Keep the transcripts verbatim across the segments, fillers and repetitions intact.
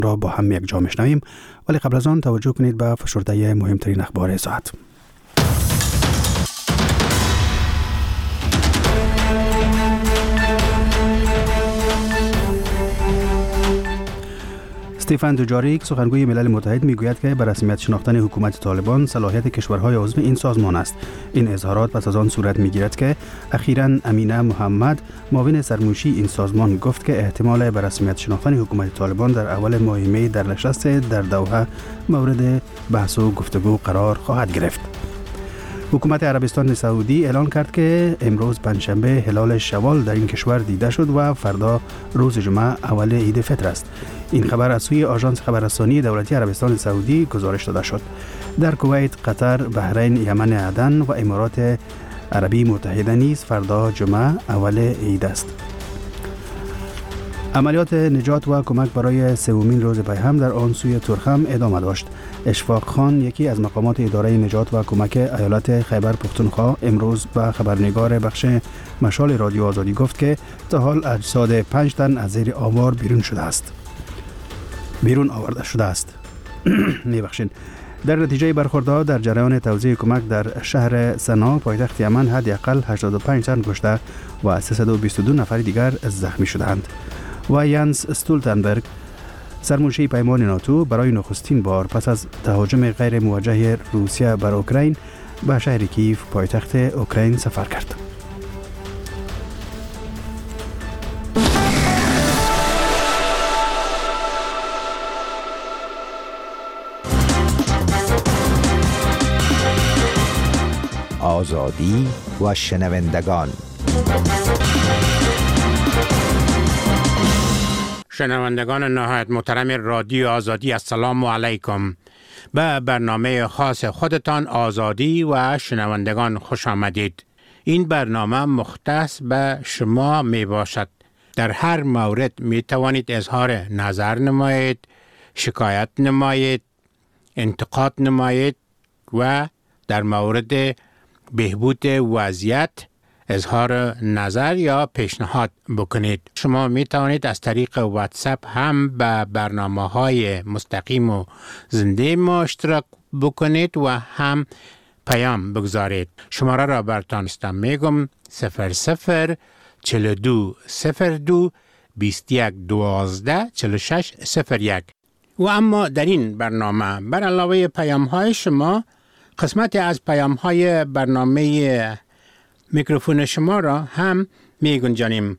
را با هم یک جا میشنویم، ولی قبل از آن توجه کنید به فشرده مهمترین اخبار ساعت. استیفن دوجاریک سخنگوی ملل متحد میگوید که به رسمیت شناختن حکومت طالبان صلاحیت کشورهای عضو این سازمان است. این اظهارات پس از آن صورت میگیرد که اخیراً امینه محمد معاون سرموشی این سازمان گفت که احتمال به رسمیت شناختن حکومت طالبان در اول ماه می در نشست در دوحه مورد بحث و گفتگو قرار خواهد گرفت. حکومت عربستان سعودی اعلان کرد که امروز پنجشنبه هلال شوال در این کشور دیده شد و فردا روز جمعه اول عید فطر است. این خبر از سوی آژانس خبررسانی دولتی عربستان سعودی گزارش داده شد. در کویت، قطر، بحرین، یمن، عدن و امارات عربی متحده نیز فردا جمعه اول عید است. عملیات نجات و کمک برای سومین روز پیهم در آن سوی ترخم ادامه داشت. اشفاق خان، یکی از مقامات اداره نجات و کمک ایالت خیبر پختونخوا، امروز به خبرنگار بخش مشال رادیو آزادی گفت که تا حال اجساد پنج تن از زیر آوار بیرون شده است. بیرون آورده شده است. میبخشین. در نتیجه برخوردها در جریان توزیع کمک در شهر سنا پایتخت یمن حداقل هشتاد و پنج تن کشته و سیصد و بیست و دو نفر دیگر زخمی شدند. و یانس استولتنبرگ، سرمنشی پیمان ناتو، برای نخستین بار پس از تهاجم غیر موجه روسیه بر اوکراین به شهر کیف پایتخت اوکراین سفر کرد. آزادی و شنوندگان. شنوندگان نهایت محترم رادیو آزادی، السلام علیکم. به برنامه خاص خودتان آزادی و شنوندگان خوش آمدید. این برنامه مختص به شما می باشد. در هر مورد می توانید اظهار نظر نمایید، شکایت نمایید، انتقاد نمایید و در مورد بهبود وضعیت اظهار نظر یا پیشنهاد بکنید. شما می توانید از طریق واتساپ هم به برنامه‌های مستقیم و زنده ما اشتراک بکنید و هم پیام بگذارید. شماره را براتان استم میگم صفر صفر چهل و دو صفر دو بیست و یک دوازده چهل و شش صفر یک. و اما در این برنامه بر علاوه پیام های شما قسمت از پیام های برنامه میکروفون شما را هم می گنجانیم.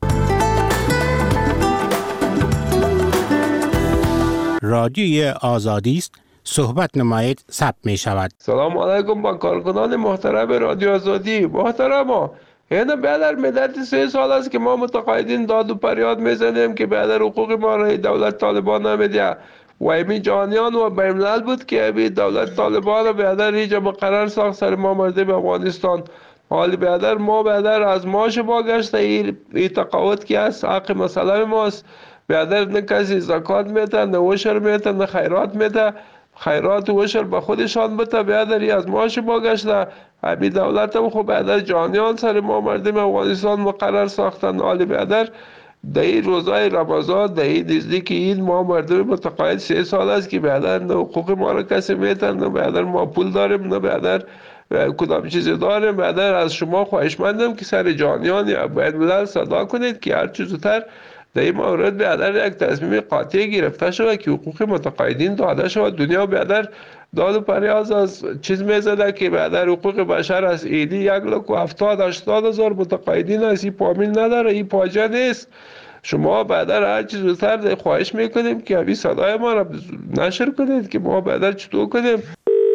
رادیوی آزادی است، صحبت نمایید، ثبت می شود. سلام علیکم با کارکنان محترم رادیو آزادی. محترم اینه بیادر مدت سه سال است که ما متقاعدین داد و فریاد میزنیم که بیادر حقوق ما را دولت طالبان نمیده و امی جانیان و بیملل بود که امی دولت طالبان بیادر اینجا مقرر ساخت سر ما مردم افغانستان. حالی بیادر ما بیادر از ماش ما گشته ای, ای تقاوت که است حق مسئله ماست. بیادر نه کسی زکات میده، نه وشر میده، نه خیرات میده. خیرات و وشر به خودشان بده. بیادر ای از ماش ما گشته. امی دولت هم خب بیادر جانیان سر ما مردم افغانستان مقرر ساختن. حالی بیادر در این روزای رمضان، در این نزدیک عید ما مردم متقاعد سه سال است که بیادر نه حقوق ما را کسی میده، نه بیادر ما پول داریم، نه بیادر کدام چیزی داریم. بیادر از شما خواهشمندم که سر جانیان یا بین الملل صدا کنید که هر چیز زودتر در این مورد بیادر یک تصمیم قاطع گرفته شود که حقوق متقاعدین داده شود. دنیا بیادر داد و پریاز از چیز میزده که بیادر حقوق بشر از ایدی یک لک و هفتاد هشتاد هزار متقاعدین است. این پامین نداره، این پاجه نیست. شما بیادر هر چیز زودتر خواهش میکنیم که همین صدای ما را نشر کنید که ما بیادر چطور کنیم.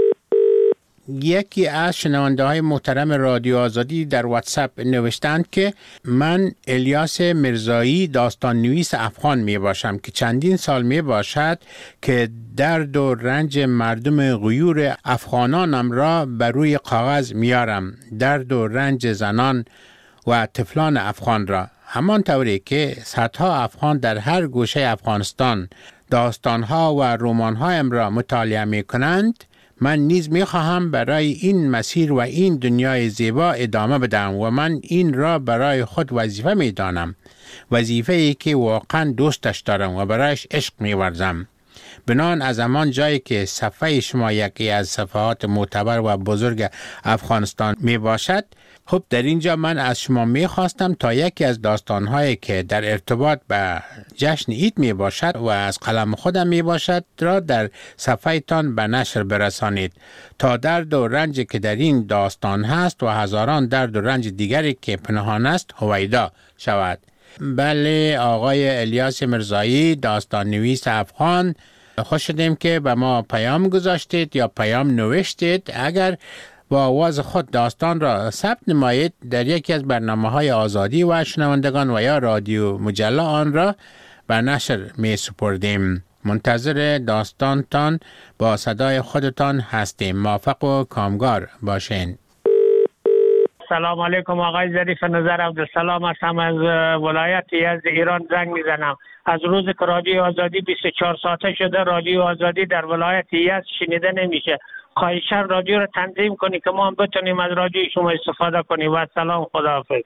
یکی از شنونده های محترم رادیو آزادی در واتساپ نوشتند که من الیاس مرزایی داستان نویس افغان می باشم که چندین سال می باشد که درد و رنج مردم غیور افغانانم را بر روی کاغذ میارم. درد و رنج زنان و طفلان افغان را، همان طوری که صدها افغان در هر گوشه افغانستان داستانها و رمانهایم را مطالعه می کنند. من نیز می خواهم برای این مسیر و این دنیای زیبا ادامه بدم و من این را برای خود وظیفه می دانم. وظیفه ای که واقعا دوستش دارم و برایش عشق می ورزم. بنان از همان جایی که صفحه شما یکی از صفحات معتبر و بزرگ افغانستان می باشد، خب در اینجا من از شما می خواستم تا یکی از داستانهایی که در ارتباط به جشن عید می باشد و از قلم خودم می باشد را در صفحه تان به نشر برسانید تا درد و رنجی که در این داستان هست و هزاران درد و رنج دیگری که پنهان است هویدا شود. بله، آقای الیاس مرزایی، داستان نویس افغان، خوش شدیم که به ما پیام گذاشتید یا پیام نوشتید. اگر با آواز خود داستان را ثبت نمایید در یکی از برنامه‌های آزادی و شنوندگان و یا رادیو مجله آن را به نشر می سپردیم. منتظر داستانتان با صدای خودتان هستیم. موفق و کامگار باشین. سلام علیکم آقای ظریف نظر عبدالسلام هستم از ولایت یزد ایران زنگ میزنم. از روز که رادیو آزادی بیست و چهار ساعته شده رادیو آزادی در ولایت یزد شنیده نمیشه. خواهشاً رادیو رو تنظیم کنی که ما هم بتونیم از رادیو شما استفاده کنیم. و سلام، خداحافظ.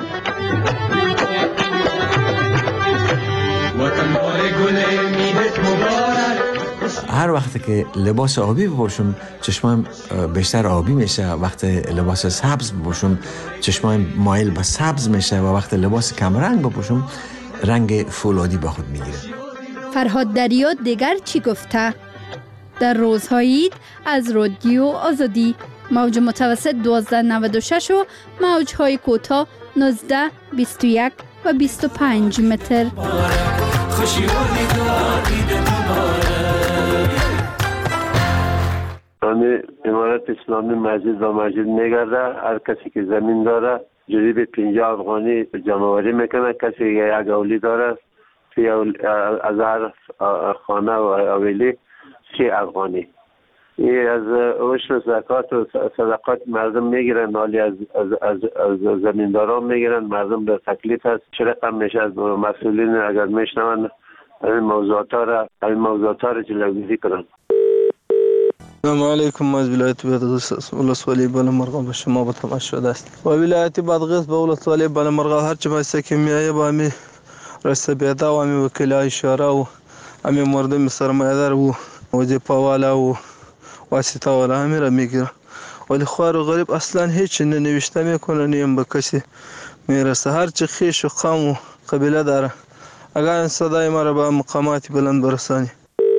هر وقت که لباس آبی بپوشم چشمم بیشتر آبی میشه، وقت لباس سبز بپوشم چشمم مایل به سبز میشه و وقت لباس کمرنگ بپوشم رنگ فولادی به خود میگیره. فرهاد دریا دیگر چی گفته؟ در روزهای عید از رادیو آزادی موج متوسط دوازده نود و شش و موجهای کوتاه نوزده، بیست و یک و بیست و پنج متر. همه امارت اسلامی مسجد و مسجد میگرده. هر کسی که زمین داره جوری به پنجاه افغانی جمعوری میکنه. کسی که یک اولی داره از هر خانه و اولی سی افغانی. این از عشر زکات و صدقات مردم میگیرن، حالی از از از, از زمینداران میگیرن. مردم در تکلیف است. چه رقم میشه از مسئولین اگر میشنون این موضوعات را این موضوعات را جلوگیری کنن. السلام علیکم. از ولایت بادغیس ولسوالی بلمرغ به شما به تماس شده است. و ولایت بادغیس به ولسوالی بلمرغ هر چه بایسته که میایه با می رسته بیدا و می وکیلای شورا و امی مردم سرمایه‌دار و وظیفه والا و واسطه والا همه را میگیره، ولی خوار و غریب اصلا هیچ ننوشته میکنه، نیم به کسی میرسه. هر چه خیش و قوم و قبیله داره اگر این صدای ما را به مقامات بلند برسانی.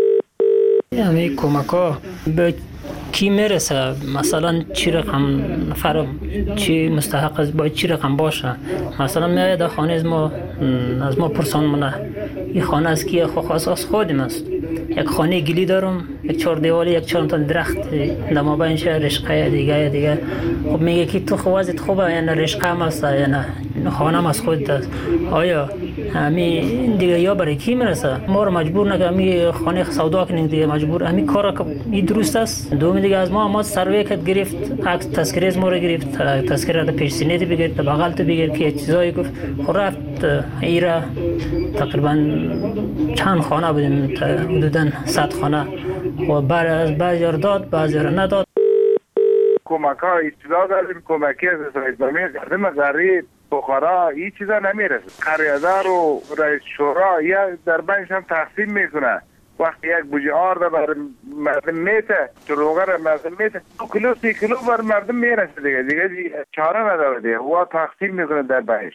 همه کمک ها به کی میرسه؟ مثلا چی رقم نفر چی مستحق است، باید چی رقم باشه؟ مثلا میاد در خانه از ما از ما پرسان منه این خانه از کیه؟ خو خاص از خودم است. یک خانه گلی دارم، یک چهار دیوالی، یک چهار تا درخت در مابینش رشقه دیگه دیگه. خب میگه که تو خوازت خوبه یا نه رشقه هم است یا نه خانه هم از خودت است. آیا همین دیگه یا برای کی میرسه؟ ما رو مجبور نکنه می خانه سودا کنیم دیگه، مجبور همین کارا که این درست است. دوم دیگه از ما ما سروی کت گرفت، عکس تذکره از ما رو گرفت، تذکره رو پیش سینه بگیر، بغل تو بگیر که چیزایی گفت. خب رفت ایرا تقریبا چند خانه بودیم، حدوداً صد خانه و بعد از بعضی رو داد بعضی رو نداد. کمک ها ابتدا داریم، کمکی از اسرائیل گردم غریب بخارا این چیزا نمیرسه. قریادار و رئیس شورا یا در بینش هم تقسیم میکنه. وقتی یک بوجه آرده بر مردم میته، چروغه را مردم میته، دو کیلو سی کیلو بر مردم میرسه دیگه دیگه چاره نداره دیگه و تقسیم میکنه در بینش.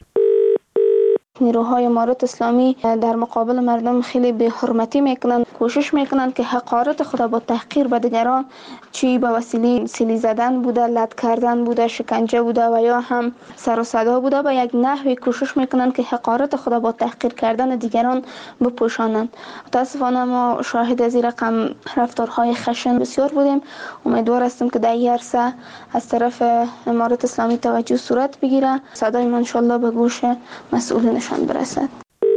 نیروهای امارت اسلامی در مقابل مردم خیلی به حرمتی میکنن، کوشش میکنن که حقارت خود با تحقیر به دیگران، چی به وسیله سیلی زدن بوده، لط کردن بوده، شکنجه بوده و یا هم سر و صدا بوده، به یک نحوی کوشش میکنن که حقارت خود با تحقیر کردن دیگران بپوشانند. متاسفانه ما شاهد از این رقم رفتارهای خشن بسیار بودیم. امیدوار هستم که در این عرصه از طرف امارت اسلامی توجه صورت بگیره، صدای ما ان شاء الله به گوش مسئولین برسد.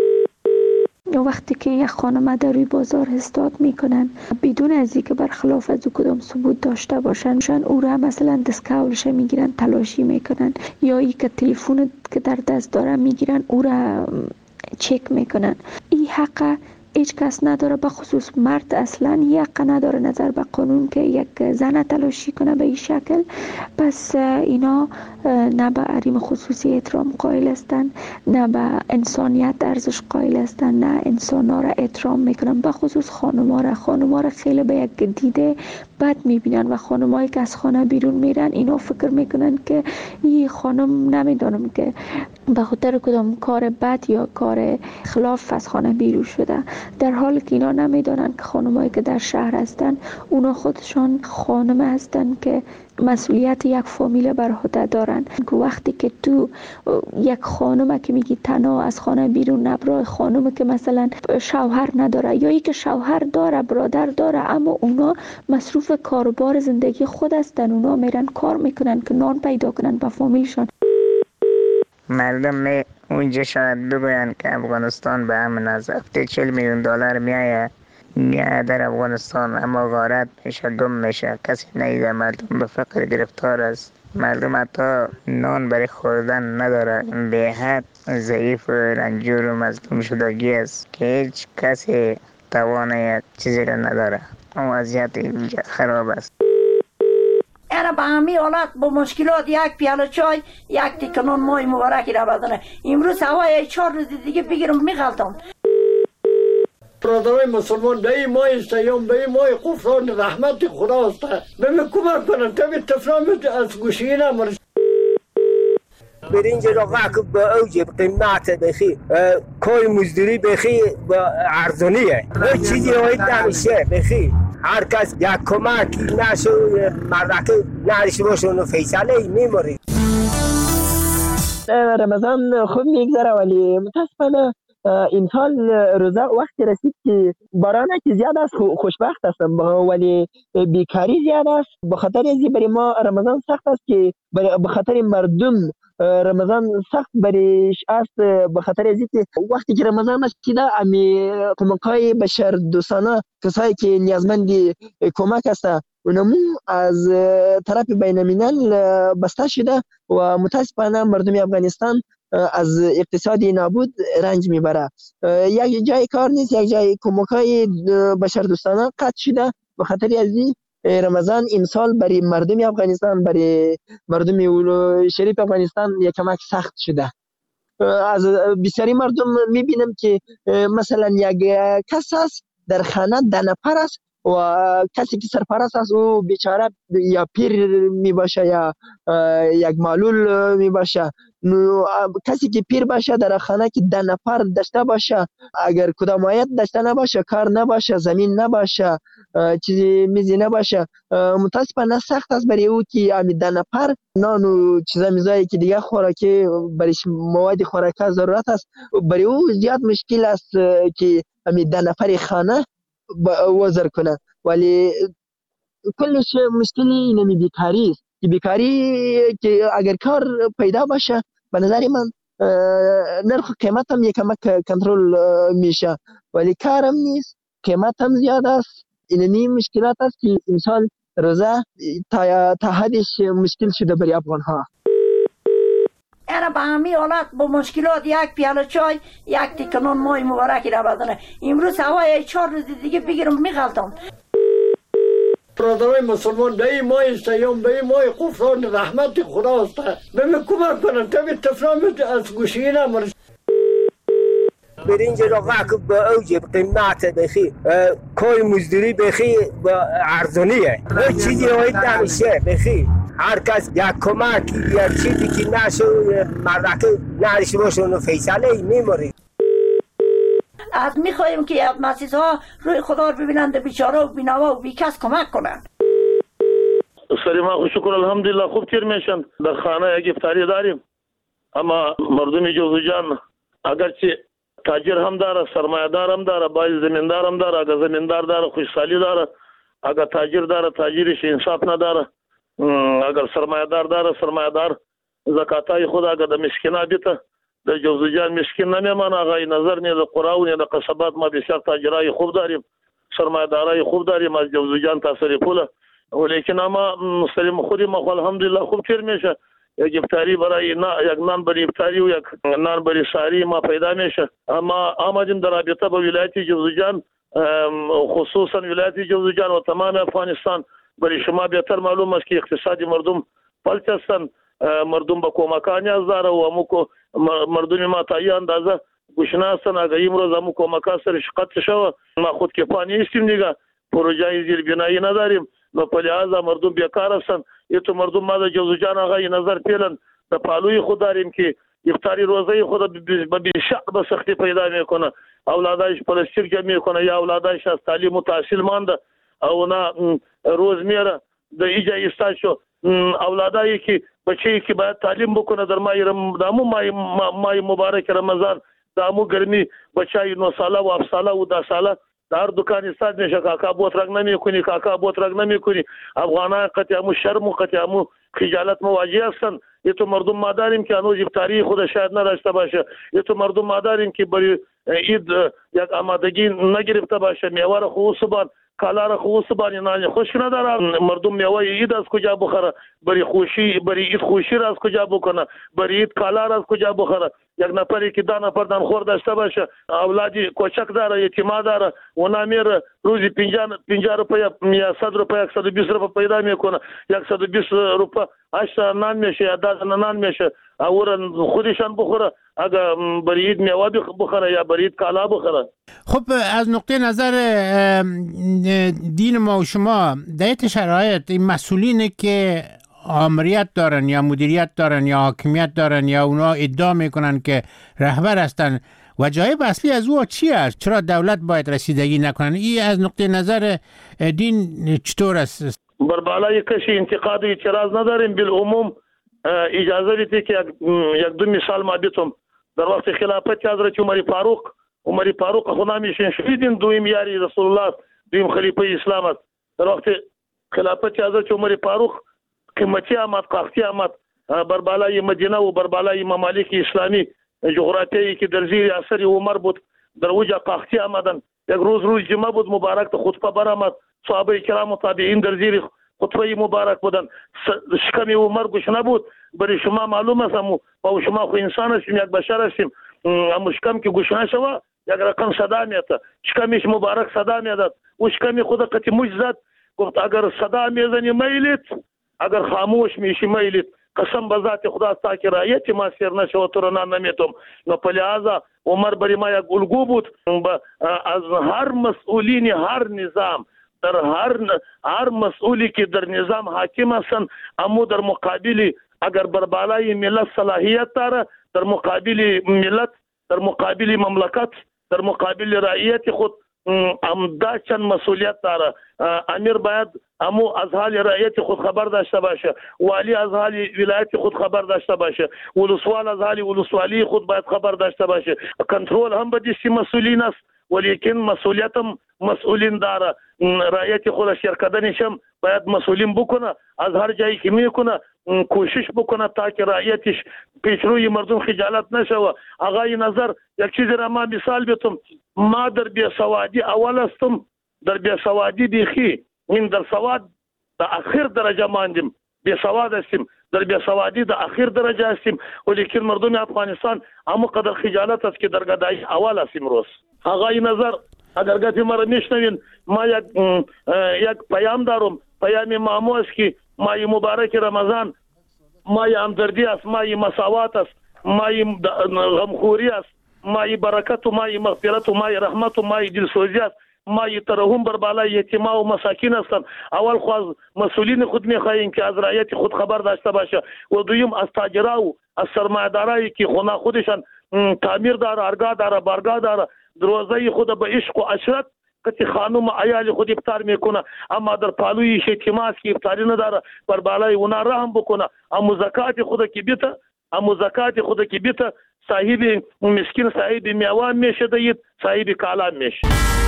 وقتی که یک خانم در روی بازار استاد میکنن بدون از اینکه برخلاف از او کدام ثبوت داشته باشن، شان او را مثلا دستکولش میگیرن تلاشی میکنن، یا ای که تلفن که در دست داره میگیرن او را چک میکنن. این حق هیچ کس نداره، به خصوص مرد اصلا یک نداره نظر به قانون که یک زن تلاشی کنه به این شکل. پس اینا نه به حریم خصوصی احترام قائل هستن، نه به انسانیت ارزش قائل هستن، نه انسانا را احترام میکنن، به خصوص خانما را خانما را خیلی به یک دیده بد میبینن و خانمایی که از خانه بیرون میرن اینا فکر میکنن که این خانم نمیدونم که به خاطر کدام کار بد یا کار خلاف از خانه بیرون شده، در حالی که اینا نمیدونن که خانمایی که در شهر هستن اونا خودشان خانم هستن که مسئولیت یک فامیل بر عهده دارن. که وقتی که تو یک خانم که میگی تنها از خانه بیرون نبره، خانم که مثلا شوهر نداره یا ای که شوهر داره برادر داره اما اونا مصروف کاروبار زندگی خود هستن، اونا میرن کار میکنن که نان پیدا کنن به فامیلشان. مردم می اونجا شاید بگوین که افغانستان به همین از هفته چهل میلیون دلار میایه میایه در افغانستان، اما غارت میشه، گم میشه، کسی نیده، مردم به فقر گرفتار است، مردم حتی نان برای خوردن نداره، به حد ضعیف و رنجور و مظلوم شدگی است که هیچ کسی توان چیزی را نداره. اون وضعیت اینجا خراب است. اینا به همین حالت با مشکلات یک پیاله چای یک تیکه نان مای مبارکی را بدنه. امروز هوای چهار روز دیگه بگیرم میغلطم. برادرای مسلمان به این ماه سیام به این ماه غفران رحمت خداست، به من کمک کنن تا به تفرامت از گوشی نمارش. برنج را غاک با اوج قیمت بخی کوی مزدوری بخی با ارزانیه، هیچ چیزی هایت نمیشه بخی. هر کس یک کمکی نشو مردک نرش باشه و فیصله میموری. رمضان خوب میگذره ولی متاسفانه این سال روزه وقتی رسید که باران که زیاد است، خوشبخت هستم ولی بیکاری زیاد است. به خاطر ازی برای ما رمضان سخت است که به خاطر مردم رمضان سخت بریش است، به خاطر ازی که وقتی که رمضان رسیده امی کمک‌های بشر دوستانه کسایی که نیازمند کمک هستند اونمو از طرف بین الملل بسته شده و متاسفانه مردم افغانستان از اقتصادی نابود رنج میبره. یک جای کار نیست، یک جای کمک‌های بشر دوستانه قطع شده. به خاطر ازی رمضان این سال برای مردم افغانستان، برای مردم شریف افغانستان یک کمک سخت شده. از بسیاری مردم میبینم که مثلا یک کس است در خانه ده نفر است و کسی که سرپرست است او بیچاره یا پیر میباشه یا یک معلول میباشه. کسی که پیر باشه در خانه که ده نفر داشته باشه، اگر کدام آیت داشته نباشه، کار نباشه، زمین نباشه، چیزی میزی نباشه، متاسفانه سخت است برای او که امی ده نفر نان و چیزا میزایی که دیگه خوراکی برایش مواد خوراکی ضرورت است، برای او زیاد مشکل است که امی ده نفر خانه وزر کنه. ولی کلش مشکلی اینمی بیکاری است که بیکاری که اگر کار پیدا باشه به نظر من نرخ قیمت هم یک کمک کنترل میشه، ولی کارم نیست، قیمت هم زیاد است. اینمی مشکلات است که امسال روزه تا تا حدش مشکل شده برای افغان ها. اینا به همین حالت با مشکلات یک پیاله چای یک تیکه نان مای مبارکی را بدنه. امروز هوای چهار روز دیگه بگیرم میغلطم. برادرای مسلمان به این ماه سیام به این ماه غفران رحمت خداست، به من کمک کنن تا به تفرامت از گوشی نمارش. برنج را غاک با اوج قیمت بخی کوی مزدوری بخی با ارزانیه، هیچ چیزی هایت نمیشه بخی. هر کس یک کمک یک چیزی که نشو مردک نرش باشه و فیصله میموری. از میخواهیم که یک مسیح ها روی خدا رو ببینند، بیچاره و بینوا و بیکس کمک کنند. سلام خوش شکر الحمدلله خوب تیر میشن. در خانه یک افطاری داریم، اما مردم جوزجان اگرچه تاجر هم داره، سرمایه دار هم داره، باید زمیندار هم داره. اگر زمیندار داره خوشحالی داره، اگر تاجر داره تاجرش انصاف نداره، اگر سرمایه دار داره سرمایه دار زکاتای خود اگر د مسکینا بیته در جوزجان مسکین نمیمان. آقای نظر نه در قرآن نه در قصبات ما بسیار تاجرای خوب داریم، سرمایه دارای خوب داریم از جوزجان تا سریپوله، ولیکن اما مسلم خودی ما الحمدلله خوب تیر میشه. یک افطاری برای یک نان برای افطاری و یک نان برای سحری ما پیدا میشه. اما آمدیم در رابطه با ولایت جوزجان، خصوصا ولایت جوزجان و تمام افغانستان، برای شما بهتر معلوم است که اقتصادی مردم فلج هستند، مردم به کمک‌ها نیاز داره و امو مردم ما تا این اندازه گوشنه هستند. اگر امروز امو کمک‌ها سرش قطع شود ما خود کفا نیستیم دیگه، پروژه زیربنایی نداریم، نو په لحاظ مردم بیکار هستند. ایتو مردم ما در جوزجان آقا نظر پیلن در پالوی خود داریم که افطاری روزه خود به بیشتر به سختی پیدا میکنه، اولادایش پلاستیک جمع میکنه یا اولادایش از تعلیم و تحصیل مانده او نه روز میره در ایجا ایستا شو اولادایی که بچه‌ای که باید تعلیم بکنه در ماه دامو ماه مبارک رمضان دامو گرمی بچه‌ای نه ساله و هفت ساله و ده ساله در دکان استاد میشه کاکا بوت رنگ نمیکنی کاکا بوت رنگ نمیکنی. افغانان قطعا شرم و قطعا خجالت مواجه هستند. یه تو مردم ما داریم که هنوز افطاری خود شاید نداشته باشه، یه تو مردم ما داریم که برای عید یک آمادگی نگرفته باشه، میوه را خوب سبان کالا را خوب سبان نان خوش نداره. مردم میوه عید از کجا بخوره، برای خوشی برای عید خوشی را از کجا بکنه، برای عید کالا را از کجا بخوره. یک نفری که دانه پر دان خور داشته باشه، اولادی کوچک داره، یتیما داره، اونا میره روزی پنجاه روپیه یا صد روپیه صد و بیست روپیه پیدا میکنه، صد و بیست روپیه هشت نان میشه یا ده نان میشه، اورن خودشان بخوره. اگر برای عید میوه بخوره یا برای عید کالا بخوره. خب از نقطه نظر دین ما و شما در این شرایط این مسئولینی که آمریت دارن یا مدیریت دارن یا حاکمیت دارن یا اونا ادعا میکنن که رهبر هستن، وجایب اصلی از او چی است؟ چرا دولت باید رسیدگی نکنن؟ این از نقطه نظر دین چطور است؟ بر بالای کسی انتقاد و اعتراض نداریم. بالعموم اجازه بدید که یک دو مثال ما بیتم. در وقت خلافت حضرت عمر فاروق عمر فاروق خدا میشن شهیدین دویم یاری رسول الله دویم خلیفه اسلام است. در وقت خلافت حضرت عمر فاروق قیمتی آمد قاختی آمد بر بالای مدینه و بر بالای ممالک اسلامی جغرافیایی که در زیر اثر عمر بود در وجه قاختی آمدن. یک روز روز جمعه بود مبارک خطبه برآمد، صحابه کرام و تابعین در زیر خطبه مبارک بودن، شکم عمر گشنه بود. برای شما معلوم است امو با شما خو انسان هستیم، یک بشر هستیم، امو شکم که گشنه شود یک رقم صدا میاد، شکمش مبارک صدا میاد و شکم خود قتی موج زد گفت اگر صدا میزنی میلیت، اگر خاموش میشی میلیت، قسم به ذات خدا است که رایت ما سیر نشه و تو را نمیتم. نو په لحاظه عمر برای ما یک الگو بود از هر مسئولین هر نظام، در هر هر مسئولی که در نظام حاکم هستند امو در مقابل اگر بر بالای ملت صلاحیت داره، در مقابل ملت، در مقابل مملکت، در مقابل رعیت خود امدا چند مسئولیت داره. امیر باید امو از حال رعیت خود خبر داشته باشه، والی از حال ولایت خود خبر داشته باشه، ولسوال از حال ولسوالی خود باید خبر داشته باشه. کنترل هم به دستی مسئولین است ولیکن مسئولیت هم مسئولین داره. رعیت خود شرکدنش هم باید مسئولین بکنه، از هر جایی که میکنه کوشش بکنه تا که رعیتش پیشروی مردم خجالت نشوه. آقای نظر یک چیزی را ما مثال بیتم، ما در بیسوادی اول هستم، در بیسوادی بیخی این در سواد در اخیر درجه ماندیم، بیسواد هستیم، در بیسوادی در اخیر درجه هستیم ولیکن مردم افغانستان همو قدر خجالت است که در گدایی اول هستیم. روز آقای نظر اگر گفتی مرا میشنوین ما یک یک پیام دارم، پیام مامو است که ماه مبارک رمضان ماه همدردی است، ماه مساوات است، ماه غمخوری است، ماه برکت و ماه مغفرت و ماه رحمت و ماه دلسوزی است، ماه ترحم بر بالای یتیما و مساکین هستند. اول خو مسئولین خود میخواهیم که از رعیت خود خبر داشته باشه و دویم از تاجرا و از سرمایه‌دارایی که خونه خودشان تعمیر داره، ارگاه داره، بارگاه داره، دروازه خود به عشق و عشرت کتی خانم عیال خود افطار میکنه اما در پالوی شیطماس که افطاری نداره بر بالای اونا رحم بکنه. اما زکات خود که بیته اما زکات خود که بیته صاحب مسکین صاحب میوه میشه دید صاحب کالام میشه.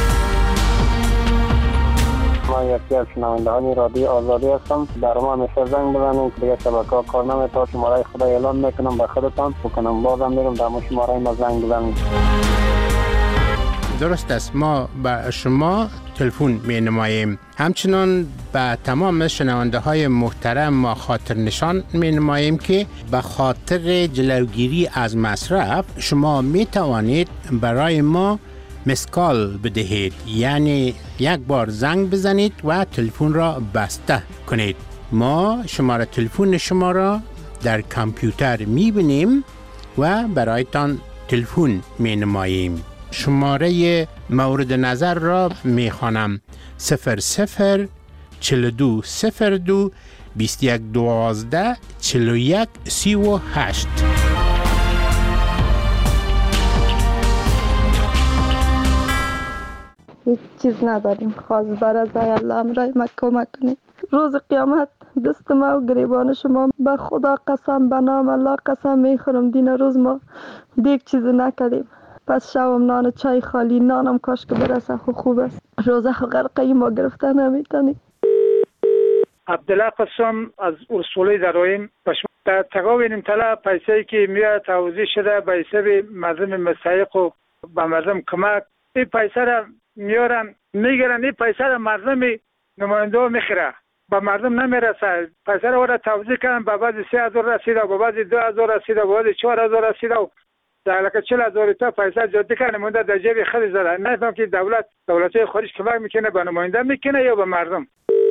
ما یکی از شنوندگان رادیو آزادی هستم. در ما همیشه زنگ بزنید که دیگه شبکه ها کار نمی‌کنه. شماره خدا اعلان میکنم به خودتان بکنم بازم میرم در ما شماره ما زنگ بزنید. درست است، ما به شما تلفن می نماییم. همچنان به تمام شنونده های محترم ما خاطر نشان می نماییم که به خاطر جلوگیری از مصرف شما می توانید برای ما مسکال بدهید، یعنی یک بار زنگ بزنید و تلفن را بسته کنید. ما شماره تلفن شما را در کامپیوتر می بینیم و برایتان تلفن می نماییم. شماره مورد نظر را می خوانم: صفر صفر چهل و دو صفر دو بیست و یک دوازده چهل و یک سی و هشت. هیچ چیز نداریم، خواست برای الله امرای ما کمک کنید. روز قیامت دست ما و گریبان شما به خدا قسم، به نام الله قسم میخورم دین روز ما دیگه چیز نکردیم. پس شوم نان چای خالی، نانم کاش که برسه خو خوب است. روزه خو غرقه ما گرفته نمیتونی. عبدالله قسم از اصولی درایم در تقاوین طلا پیسه‌ای که میاد توضیح شده به حساب مردم مستحق و به مردم کمک، این پیسه را میارن میگیرن، این پیسه را مردم نماینده میخره، به مردم نمیرسه. پیسه را وارد توضیح کردن، به بعد سه هزار رسیده، به بعد دو هزار رسیده، به بعد چهار هزار رسیده و در لکه چهل هزار تا پیسه جاده کنه مونده در جیب خیلی زده. نفهم که دولت دولت‌های خارج کمک میکنه به نماینده میکنه یا به مردم.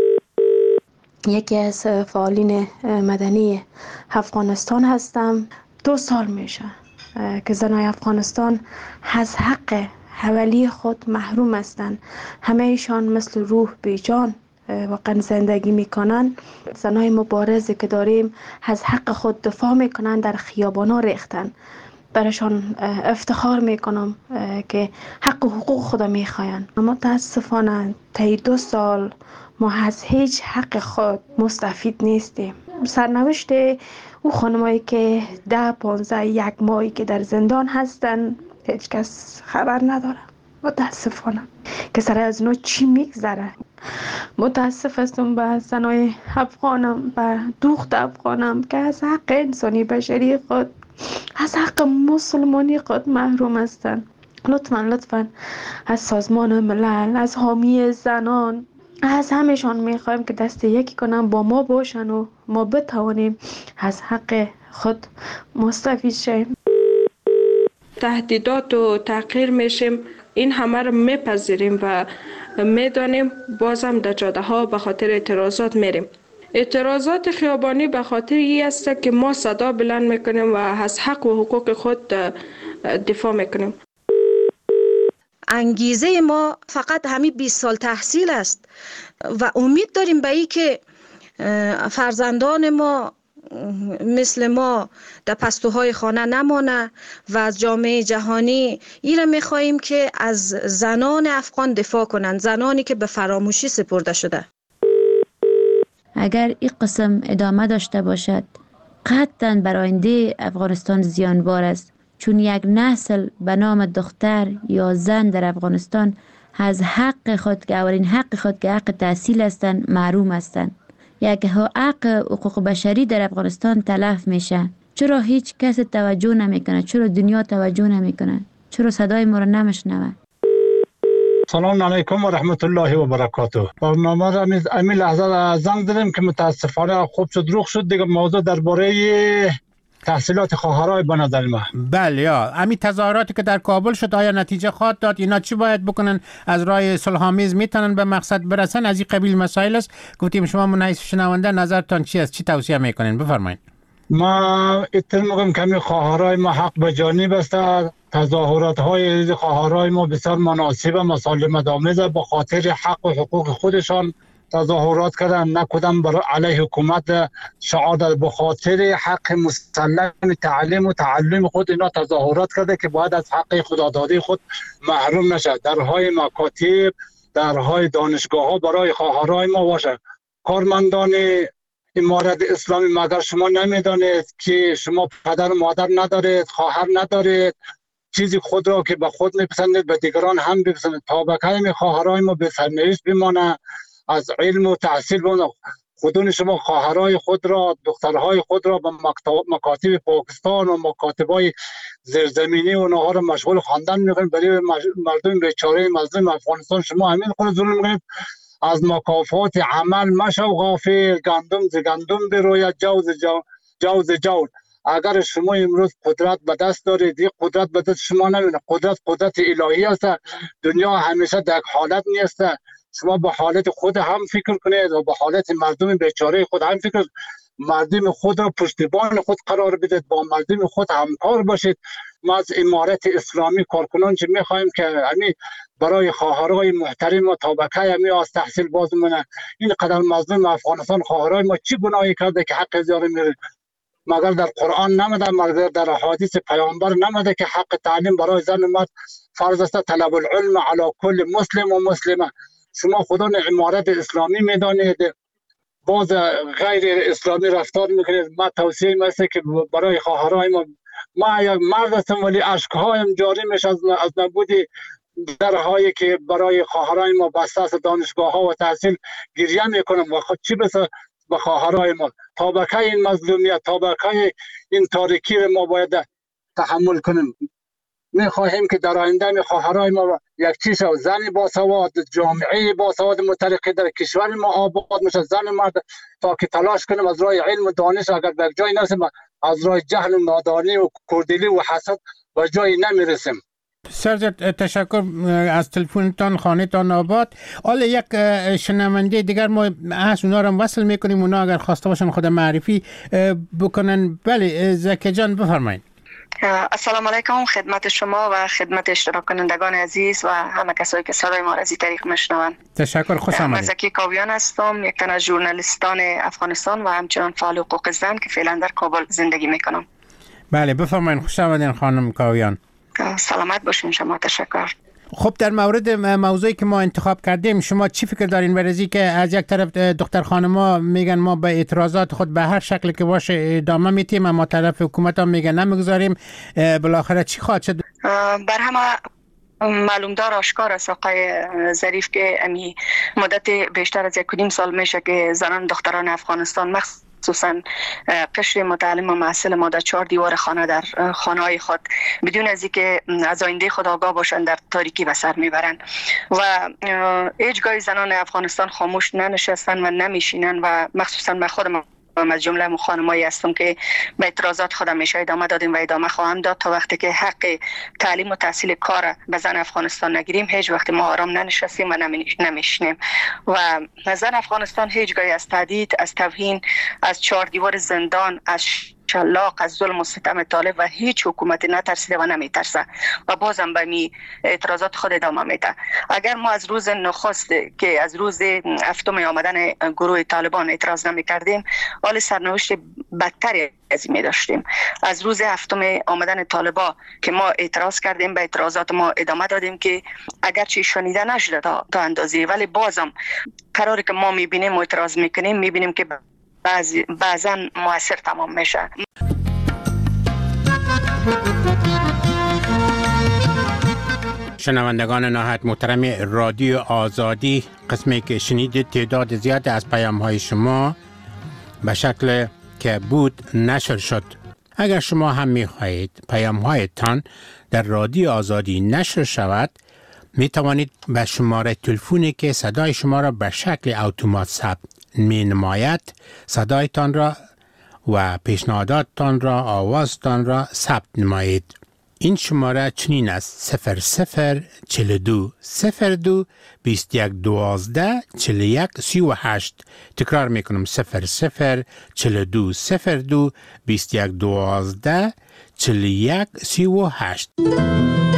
یکی از فعالین مدنی افغانستان هستم. دو سال میشه که زنای افغانستان از حق حوالی خود محروم هستند. همه ایشان مثل روح بیجان واقعا زندگی میکنن. زنای مبارزی که داریم از حق خود دفاع میکنن، در خیابانا ریختن. برایشان افتخار میکنم که حق و حقوق خود میخواین. اما متاسفانه طی دو سال ما از هیچ حق خود مستفید نیستیم. سرنوشت او خانمایی که ده پانزده یک ماهی که در زندان هستن هیچ کس خبر نداره. متاسفانه که سر از نو چی میگذره. متاسف هستم به زنای افغانم، به دوخت افغانم که از حق انسانی بشری خود، از حق مسلمانی خود محروم هستند. لطفاً لطفاً از سازمان ملل، از حامی زنان، از همهشان میخوایم که دست یکی کنن با ما باشن و ما بتوانیم از حق خود مستفید شیم. تهدیدات و تحقیر میشیم، این همه رو میپذیریم و میدانیم. بازم در جاده ها به خاطر اعتراضات میریم. اعتراضات خیابانی به خاطر این است که ما صدا بلند میکنیم و از حق و حقوق خود دفاع میکنیم. انگیزه ما فقط همین بیست سال تحصیل است و امید داریم به این که فرزندان ما مثل ما در پستوهای خانه نمانه و از جامعه جهانی این را میخواییم که از زنان افغان دفاع کنند، زنانی که به فراموشی سپرده شده. اگر این قسم ادامه داشته باشد قطعاً بر آینده افغانستان زیانبار است، چون یک نسل به نام دختر یا زن در افغانستان از حق خود که اولین حق خود که حق تحصیل هستند محروم هستند. یک حق حقوق بشری در افغانستان تلف میشه. چرا هیچ کس توجه نمیکنه؟ چرا دنیا توجه نمیکنه؟ چرا صدای ما را نمیشنوه؟ سلام علیکم و رحمت الله و برکاته. برنامه را امی لحظه زنگ دادیم که متاسفانه خوب شد روخ شد دیگه. موضوع درباره تحصیلات خواهرای به نظر ما. بله، یا امی تظاهراتی که در کابل شد آیا نتیجه خواهد داد؟ اینا چی باید بکنن؟ از راه صلح‌آمیز میتونن به مقصد برسن؟ از این قبیل مسائل است. گفتیم شما منعکس شنونده نظرتان چی است؟ چی توصیه میکنین؟ بفرمایید. ما اتفاق میگم که می خواهرای ما حق به جانب است. تظاهرات های خواهرای ما بسیار مناسب و مسالمت آمیز به خاطر حق و حقوق خودشان تظاهرات کردن، نکدم برای علیه حکومت شعار داد. به خاطر حق مسلم تعلیم و تعلم خود اینا تظاهرات کرده که باید از حق خدادادی خود محروم نشد. درهای مکاتب، درهای دانشگاه ها برای خواهرای ما باشه. کارمندان امارت اسلامی مگر شما نمیدانید که شما پدر و مادر ندارید، خواهر ندارید، چیزی خود را که به خود میپسندید به دیگران هم بپسندید تا به کلمه خواهرای ما به سرنوشت بمانه، از علم و تحصیل بمانه. خودون شما خواهرای خود را، دخترهای خود را به مکاتب پاکستان و مکاتبای زیرزمینی و اونها را مشغول خواندن میکنید، برای مردم بیچاره مظلوم افغانستان شما همین خود ظلم میکنید. از مکافات عمل مشو غافل، گندم ز گندم بروید، جو ز جو جو ز جو. اگر شما امروز قدرت به دست دارید، این قدرت به دست شما نمیاد. قدرت قدرت الهی است. دنیا همیشه در حالت نیست. شما به حالت خود هم فکر کنید و به حالت مردم بیچاره خود هم فکر. مردم خود را پشتیبان خود قرار بدید، با مردم خود همکار باشید. ما از امارت اسلامی کارکنان چه میخوایم که همین برای خواهرای محترم و طبقه همین از تحصیل باز مونه. این قدر مظلوم افغانستان خواهرای ما چی گناهی کرده که حق زیاره میره؟ مگر در قرآن نمده، مگر در حدیث پیامبر نمده که حق تعلیم برای زن و مرد فرض است؟ طلب العلم علی کل مسلم و مسلمه. شما خودان امارت اسلامی میدانید، باز غیر اسلامی رفتار میکنید. ما توصیه است که برای خواهرای ما، ما یک مرد هستم ولی اشکهایم جاری میشه از از نبود درهایی که برای خواهرای ما بسته است. دانشگاه ها و تحصیل گریه میکنم و خود چی بسه به خواهرای ما. طبقه این مظلومیت، طبقه این تاریکی ما باید تحمل کنیم. میخواهیم که در آینده می خواهرای ما یک چیز زن باسواد، جامعه باسواد مترقی در کشور ما آباد میشه، زن مرد، تا که تلاش کنیم از راه علم و دانش. اگر به جای نرسیم، از راه جهل و نادانی و کردلی و حسد به جای نمیرسیم. سرجت تشکر از تلفنتان، خانه تان آباد. حالا یک شنونده دیگر ما هست، اونا رو وصل میکنیم. اونا اگر خواسته باشن خود معرفی بکنن. بله زکی جان بفرمایید. السلام علیکم خدمت شما و خدمت اشتراک کنندگان عزیز و همه کسایی که صدای ما را از این طریق میشنوند. تشکر، خوش آمدید. من زکی کاویان هستم، یک تن از ژورنالیستان افغانستان و همچنان فعال حقوق زن که فعلا در کابل زندگی میکنم. بله بفرمایید. خوش آمدین خانم کاویان. سلامت باشین شما. تشکر. خب در مورد موضوعی که ما انتخاب کردیم شما چی فکر دارین؟ برای که از یک طرف دختر خانما میگن ما به اعتراضات خود به هر شکل که باشه ادامه میتیم، اما طرف حکومت هم میگن نمیگذاریم. بالاخره چی خواهد شد؟ بر همه معلوم دار آشکار است آقای ظریف که امی مدت بیشتر از یک و نیم سال میشه که زنان دختران افغانستان مخصوص خصوصا قشر متعلم و محصل ما در چهار دیوار خانه در خانه های خود بدون از اینکه از آینده خود آگاه باشند در تاریکی به سر میبرند و هیچگاه زنان افغانستان خاموش ننشستن و نمیشینن و مخصوصا من خودم از جمله خانمایی هستم که به اعتراضات خودم میشه ادامه دادیم و ادامه خواهم داد تا وقتی که حق تعلیم و تحصیل کار به زن افغانستان نگیریم. هیچ وقت ما آرام ننشستیم و نمیشنیم و زن افغانستان هیچگاهی از تهدید، از توهین، از چهار دیوار زندان، از شلاق، از ظلم و ستم طالب و هیچ حکومتی نترسیده و نمیترسه و بازم به می اعتراضات خود ادامه میده. اگر ما از روز نخست که از روز هفتم آمدن گروه طالبان اعتراض نمی کردیم، حال سرنوشت بدتری از این می داشتیم. از روز هفتم آمدن طالبان که ما اعتراض کردیم، به اعتراضات ما ادامه دادیم که اگرچه شنیده نشده تا, تا اندازی، ولی بازم قراری که ما میبینیم و اعتراض میکنیم میبینیم که بعضی بعضا مؤثر تمام میشه. شنوندگان نهایت محترم رادیو آزادی، قسمی که شنیدید تعداد زیاد از پیام های شما به شکل که بود نشر شد. اگر شما هم می خواهید پیام هایتان در رادیو آزادی نشر شود، می توانید به شماره تلفنی که صدای شما را به شکل اتومات ثبت می نماید صدایتان را و پیشنهاداتتان را، آوازتان را ثبت نمایید. این شماره چنین است: صفر صفر چهل و دو صفر دو بیست یک دوازده چهل و یک سی و هشت. تکرار میکنم: صفر صفر چهل و دو صفر دو بیست یک دوازده چهل و یک سی و هشت.